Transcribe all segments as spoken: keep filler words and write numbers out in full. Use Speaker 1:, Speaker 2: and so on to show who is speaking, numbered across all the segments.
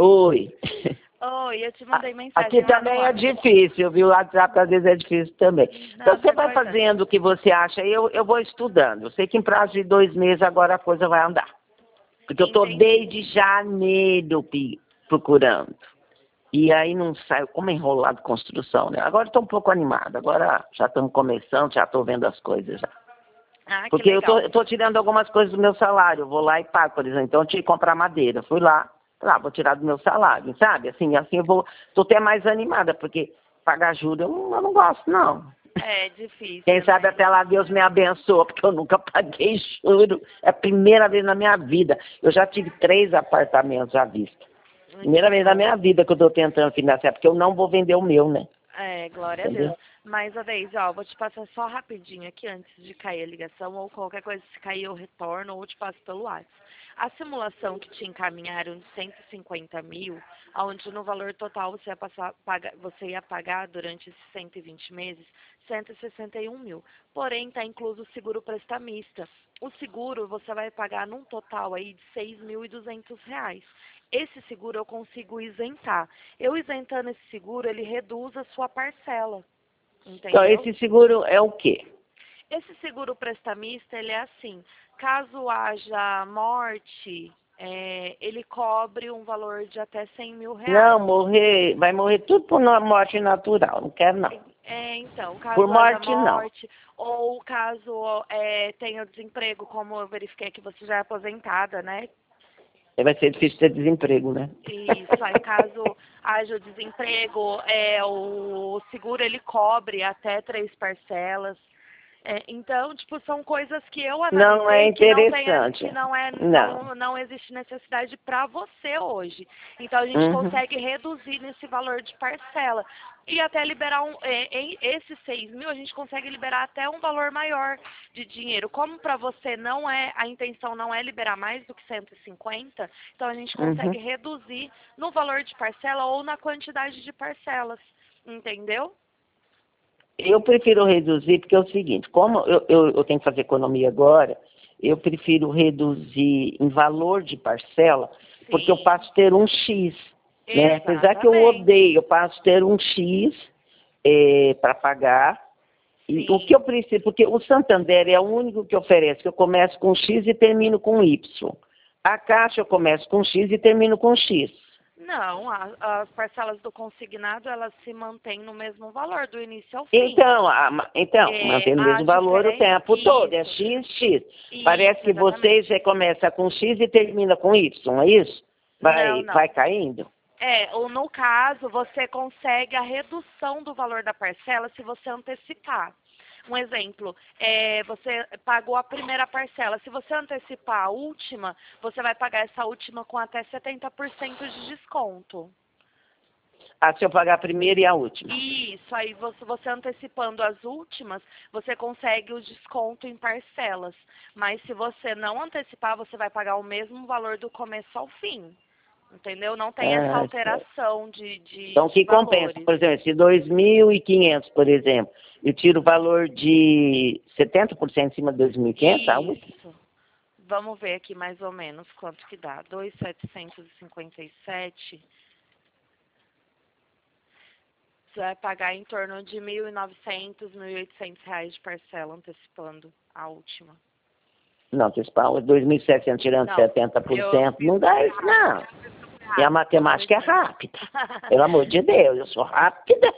Speaker 1: Oi.
Speaker 2: Oi, eu te mandei mensagem.
Speaker 1: Aqui também é difícil, viu? O WhatsApp às vezes é difícil também.
Speaker 2: Não,
Speaker 1: Então você vai fazendo o que você acha e eu, eu vou estudando. Eu sei que em prazo de dois meses agora a coisa vai andar. Porque eu estou desde janeiro procurando. E aí não sai, como é enrolado construção, né? Agora estou um pouco animada. Agora já estamos começando, já estou vendo as coisas já.
Speaker 2: Ah,
Speaker 1: Porque
Speaker 2: que legal.
Speaker 1: eu estou tirando algumas coisas do meu salário. Eu vou lá e pago, por exemplo. Então eu tive que comprar madeira. Fui lá. Lá, vou tirar do meu salário, sabe? Assim, assim eu vou, tô até mais animada, porque pagar juros eu não, eu não gosto, não.
Speaker 2: É difícil.
Speaker 1: Quem sabe
Speaker 2: né?
Speaker 1: até lá Deus me abençoa, porque eu nunca paguei juro. É a primeira vez na minha vida. Eu já tive três apartamentos à vista. Primeira vez na minha vida que eu tô tentando financiar, porque eu não vou vender o meu, né?
Speaker 2: É, glória
Speaker 1: Entendeu?
Speaker 2: a Deus. Mas, a Deise, ó, vou te passar só rapidinho aqui antes de cair a ligação, ou qualquer coisa, se cair eu retorno, ou te passo pelo WhatsApp. A simulação que te encaminharam de cento e cinquenta mil, onde no valor total você ia, passar, paga, você ia pagar durante esses cento e vinte meses, cento e sessenta e um mil. Porém, está incluso o seguro prestamista. O seguro você vai pagar num total aí de seis mil e duzentos reais. Esse seguro eu consigo isentar. Eu isentando esse seguro, ele reduz a sua parcela. Entendeu?
Speaker 1: Então, esse seguro é o quê?
Speaker 2: Esse seguro prestamista, ele é assim, caso haja morte, é, ele cobre um valor de até cem mil reais.
Speaker 1: Não, morrer, vai morrer tudo por morte natural, não quero não.
Speaker 2: É, então, caso
Speaker 1: por morte,
Speaker 2: haja morte,
Speaker 1: não.
Speaker 2: ou caso é, tenha desemprego, como eu verifiquei que você já é aposentada, né?
Speaker 1: Vai ser difícil ter desemprego, né?
Speaker 2: Isso, aí caso haja desemprego, é, o seguro ele cobre até três parcelas. É, então, tipo, são coisas que eu analisei
Speaker 1: não é
Speaker 2: que não, tem,
Speaker 1: interessante.
Speaker 2: que não, é,
Speaker 1: Não.
Speaker 2: não, não existe necessidade para você hoje. Então, a gente
Speaker 1: Uhum.
Speaker 2: consegue reduzir nesse valor de parcela. E até liberar um, é, em esses seis mil, a gente consegue liberar até um valor maior de dinheiro. Como para você não é, a intenção não é liberar mais do que cento e cinquenta, então a gente consegue
Speaker 1: Uhum.
Speaker 2: reduzir no valor de parcela ou na quantidade de parcelas. Entendeu?
Speaker 1: Eu prefiro reduzir, porque é o seguinte, como eu, eu, eu tenho que fazer economia agora, eu prefiro reduzir em valor de parcela,
Speaker 2: Sim.
Speaker 1: porque eu passo a ter um X. Né? Apesar que eu odeio, eu passo a ter um X é, para pagar. E o que eu preciso, porque o Santander é o único que oferece, que eu começo com X e termino com Y. A Caixa eu começo com X e termino com X.
Speaker 2: Não, a, as parcelas do consignado, elas se mantêm no mesmo valor, do início ao fim.
Speaker 1: Então, a, então
Speaker 2: é,
Speaker 1: mantém o mesmo valor o tempo
Speaker 2: isso,
Speaker 1: todo, é X, X.
Speaker 2: Isso,
Speaker 1: Parece que
Speaker 2: exatamente.
Speaker 1: vocês, você começa com X e termina com Y, é isso? Vai,
Speaker 2: não, não.
Speaker 1: vai caindo?
Speaker 2: É, ou no caso, você consegue a redução do valor da parcela se você antecipar. Um exemplo, é, você pagou a primeira parcela. Se você antecipar a última, você vai pagar essa última com até setenta por cento de desconto.
Speaker 1: Ah, se eu pagar a primeira e a última.
Speaker 2: Isso, aí você, você antecipando as últimas, você consegue o desconto em parcelas. Mas se você não antecipar, você vai pagar o mesmo valor do começo ao fim. Entendeu? Não tem essa
Speaker 1: Ah,
Speaker 2: alteração de, de,
Speaker 1: então, o
Speaker 2: de
Speaker 1: que
Speaker 2: valores.
Speaker 1: compensa? Por exemplo, se dois mil e quinhentos, por exemplo, eu tiro o valor de setenta por cento em cima de dois mil e quinhentos, algo?
Speaker 2: Isso. Vamos ver aqui mais ou menos quanto que dá. dois mil setecentos e cinquenta e sete. Você vai pagar em torno de mil e novecentos, mil e oitocentos reais de parcela, antecipando a última.
Speaker 1: Não, antecipar dois mil e setecentos tirando
Speaker 2: Não,
Speaker 1: setenta por cento, não dá isso, não. E a matemática é rápida. Pelo amor de Deus, eu sou rápida.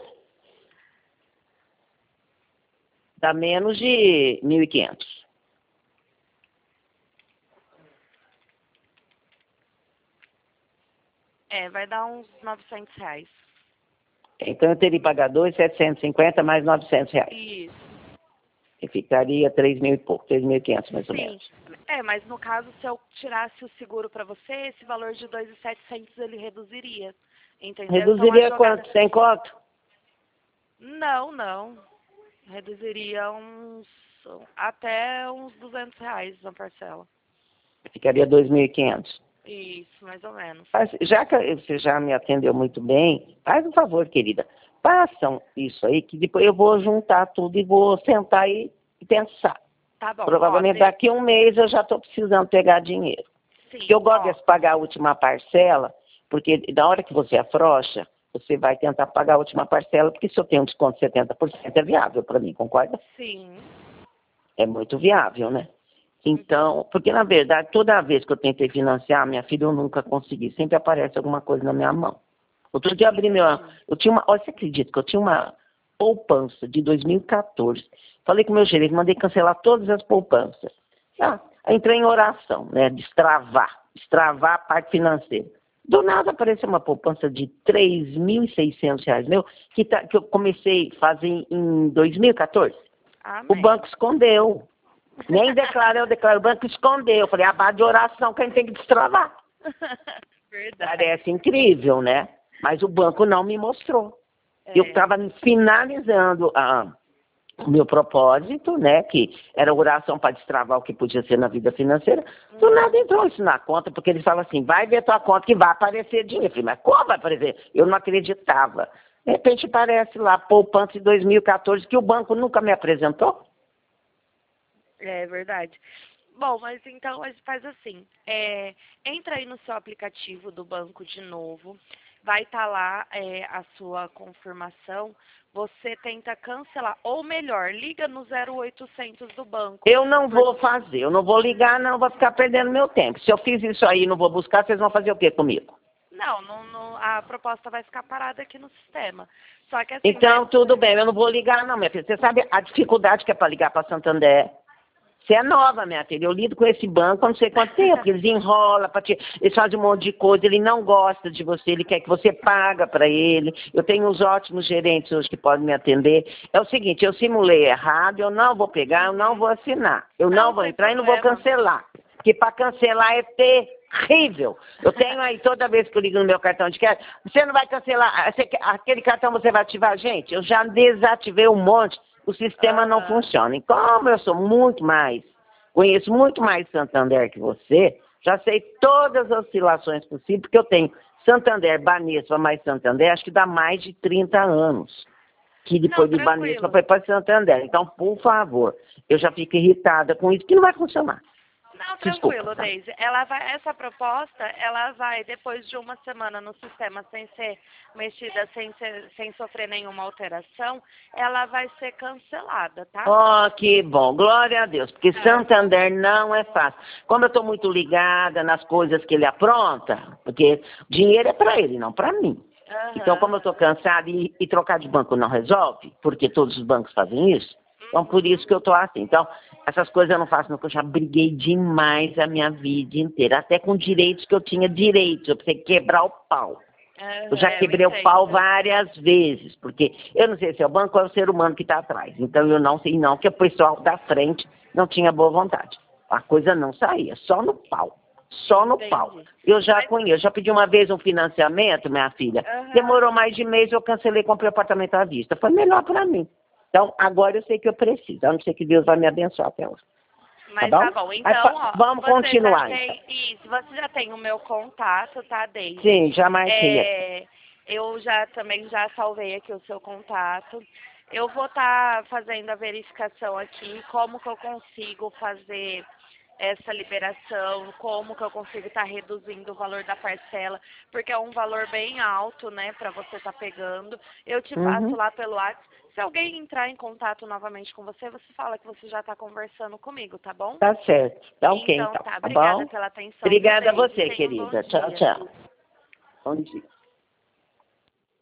Speaker 1: Dá menos de mil e quinhentos.
Speaker 2: É, vai dar uns novecentos reais.
Speaker 1: Então eu teria que pagar dois mil setecentos e cinquenta mais novecentos reais.
Speaker 2: Isso.
Speaker 1: E ficaria três mil e pouco, três mil e quinhentos mais ou
Speaker 2: Sim.
Speaker 1: menos.
Speaker 2: É, mas no caso, se eu tirasse o seguro para você, esse valor de dois mil e setecentos ele reduziria. Entendeu?
Speaker 1: Reduziria
Speaker 2: então,
Speaker 1: quanto? Sem conto?
Speaker 2: Não, não. Reduziria uns até uns duzentos reais na parcela.
Speaker 1: Ficaria dois mil e quinhentos.
Speaker 2: Isso, mais ou menos.
Speaker 1: Mas, já que você já me atendeu muito bem, faz um favor, querida. Façam isso aí, que depois eu vou juntar tudo e vou sentar e pensar.
Speaker 2: Tá bom.
Speaker 1: Provavelmente
Speaker 2: ó,
Speaker 1: daqui a um mês eu já estou precisando pegar dinheiro.
Speaker 2: Sim,
Speaker 1: Porque eu gosto
Speaker 2: ó.
Speaker 1: de pagar a última parcela, porque da hora que você afrouxa, você vai tentar pagar a última parcela, porque se eu tenho um desconto de setenta por cento, é viável para mim, concorda?
Speaker 2: Sim.
Speaker 1: É muito viável, né? Então, porque na verdade, toda vez que eu tentei financiar, minha filha, eu nunca consegui. Sempre aparece alguma coisa na minha mão. Outro dia eu abri meu... Eu tinha uma... Olha, você acredita que eu tinha uma poupança de dois mil e quatorze? Falei com o meu gerente, mandei cancelar todas as poupanças. Ah, entrei em oração, né? Destravar. Destravar a parte financeira. Do nada apareceu uma poupança de três mil e seiscentos reais, meu, que, tá, que eu comecei a fazer em dois mil e quatorze.
Speaker 2: Amém.
Speaker 1: O banco escondeu. Nem declarei, eu declaro, o banco escondeu. Eu falei, a base de oração que a gente tem que destravar.
Speaker 2: Verdade.
Speaker 1: Parece incrível, né? Mas o banco não me mostrou.
Speaker 2: É.
Speaker 1: Eu estava finalizando a, o meu propósito, né? Que era oração para destravar o que podia ser na vida financeira. Do nada entrou isso na conta, porque eles falam assim, vai ver tua conta que vai aparecer dinheiro. Eu falei, mas como vai aparecer? Eu não acreditava. De repente aparece lá, poupança de dois mil e quatorze, que o banco nunca me apresentou.
Speaker 2: É verdade. Bom, mas então a gente faz assim, é, entra aí no seu aplicativo do banco de novo, vai estar lá é, a sua confirmação, você tenta cancelar, ou melhor, liga no zero oitocentos do banco.
Speaker 1: Eu não vou fazer, eu não vou ligar, não, vou ficar perdendo meu tempo. Se eu fiz isso aí e não vou buscar, vocês vão fazer o quê comigo?
Speaker 2: Não, não, não, a proposta vai ficar parada aqui no sistema. Só que assim...
Speaker 1: Então,
Speaker 2: vai...
Speaker 1: tudo bem, eu não vou ligar não, minha filha. Você sabe a dificuldade que é para ligar para Santander? Você é nova, minha filha. Eu lido com esse banco há não sei quanto tempo. Eles enrolam, pra te... eles fazem um monte de coisa. Ele não gosta de você, ele quer que você paga para ele. Eu tenho uns ótimos gerentes hoje que podem me atender. É o seguinte, eu simulei errado, eu não vou pegar, eu não vou assinar. Eu não,
Speaker 2: Não,
Speaker 1: vou
Speaker 2: sem
Speaker 1: entrar e não vou
Speaker 2: problema.
Speaker 1: cancelar. Porque para cancelar é terrível. Eu tenho aí, toda vez que eu ligo no meu cartão de crédito, você não vai cancelar, você... aquele cartão você vai ativar? Gente, eu já desativei um monte. O sistema não
Speaker 2: Aham.
Speaker 1: funciona. E como eu sou muito mais, conheço muito mais Santander que você, já sei todas as oscilações possíveis, porque eu tenho Santander, Banespa mais Santander, acho que dá mais de trinta anos. Que depois
Speaker 2: Não,
Speaker 1: de Banespa
Speaker 2: tranquilo.
Speaker 1: foi para Santander. Então, por favor, eu já fico irritada com isso, que não vai funcionar.
Speaker 2: Não,
Speaker 1: Desculpa.
Speaker 2: tranquilo, Deise. Ela vai, essa proposta, ela vai, depois de uma semana no sistema sem ser mexida, sem, ser, sem sofrer nenhuma alteração, ela vai ser cancelada, tá?
Speaker 1: Oh, que bom, glória a Deus, porque
Speaker 2: É.
Speaker 1: Santander não é fácil. Como eu estou muito ligada nas coisas que ele apronta, porque dinheiro é para ele, não para mim.
Speaker 2: Aham.
Speaker 1: Então, como eu estou cansada e, e trocar de banco não resolve, porque todos os bancos fazem isso, então por isso que eu estou assim. Então, essas coisas eu não faço, não, porque eu já briguei demais a minha vida inteira, até com direitos que eu tinha direitos, eu precisei quebrar o pau. Eu já
Speaker 2: Aham,
Speaker 1: quebrei o
Speaker 2: entendo.
Speaker 1: pau várias vezes, porque eu não sei se é o banco ou é o ser humano que está atrás. Então eu não sei não, que o pessoal da frente não tinha boa vontade. A coisa não saía, só no pau. Só no
Speaker 2: Entendi.
Speaker 1: pau. Eu já
Speaker 2: Mas-
Speaker 1: conheço, já pedi uma vez um financiamento, minha filha.
Speaker 2: Aham.
Speaker 1: Demorou mais de mês, eu cancelei, comprei o apartamento à vista. Foi melhor para mim. Então, agora eu sei que eu preciso. A não ser que Deus vai me abençoar até hoje.
Speaker 2: Mas
Speaker 1: Tá
Speaker 2: tá
Speaker 1: bom?
Speaker 2: bom.
Speaker 1: Aí,
Speaker 2: Então,
Speaker 1: pa-
Speaker 2: ó,
Speaker 1: vamos
Speaker 2: você
Speaker 1: continuar,
Speaker 2: já tem, isso, você já tem o meu contato, tá, Deise?
Speaker 1: Sim, já marquei aqui.
Speaker 2: É, eu já também já salvei aqui o seu contato. Eu vou estar fazendo a verificação aqui, como que eu consigo fazer essa liberação, como que eu consigo estar reduzindo o valor da parcela, porque é um valor bem alto, né, para você estar pegando. Eu te passo
Speaker 1: Uhum.
Speaker 2: lá pelo WhatsApp. Se alguém entrar em contato novamente com você, você fala que você já está conversando comigo, tá bom?
Speaker 1: Tá certo. Tá ok,
Speaker 2: Então
Speaker 1: então.
Speaker 2: tá.
Speaker 1: Tá
Speaker 2: Obrigada
Speaker 1: bom?
Speaker 2: pela atenção.
Speaker 1: Obrigada a
Speaker 2: Viu, Deise?
Speaker 1: você,
Speaker 2: Tenha um bom
Speaker 1: querida. Tchau,
Speaker 2: dia.
Speaker 1: tchau. Bom dia.